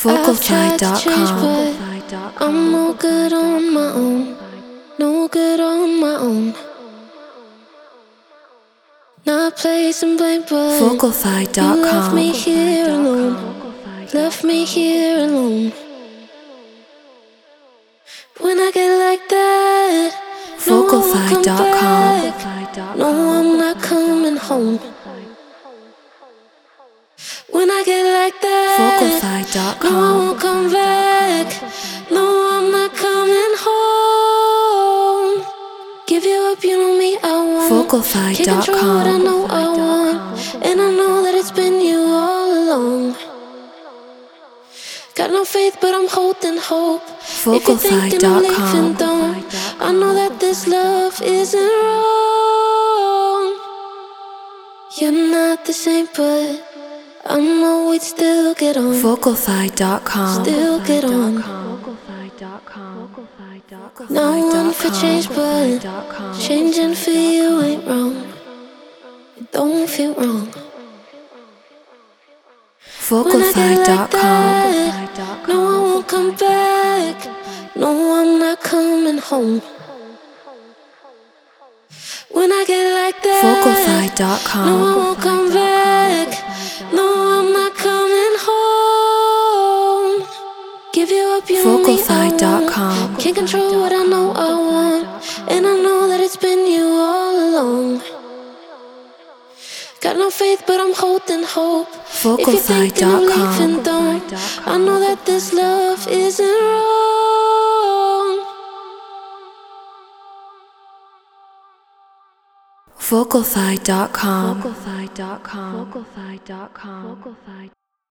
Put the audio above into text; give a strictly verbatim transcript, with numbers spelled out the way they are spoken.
Vocalfy dot com. I'm no good on my own, no good on my own. Not placing blame, but Vocalfy dot com. you left me here alone, left me here alone. When I get like that, Vocalfy dot com. no, I'm not coming home. When I get like that, Vocalfy dot com. no, I won't come back. No, I'm not coming home. Give you up, you know me, I want. Vocalfy Can't dot control what I com. know I want, and I know that it's been you all along. Got no faith, but I'm holding hope. If you're thinking I'm leaving, don't. I know that this love isn't wrong. You're not the same, but I know we'd still get on. Vocalfy dot com. Still get on. Not one for change, but changing for you ain't wrong. It don't feel wrong. Vocalfy dot com. No, I won't come back. No, I'm not coming home. When I get like that, Vocalfy dot no, I com. won't come back. No, I'm not coming home. Give you up, you know me, I Vocalfy dot won't. com. Can't control what I know I want, and I know that it's been you all along. Got no faith, but I'm holding hope. If you're Vocalfy thinking I'm dot leaving, com. don't. I know that this love isn't wrong. Vocalfy dot com. Vocalfy dot com. Vocalfy dot com.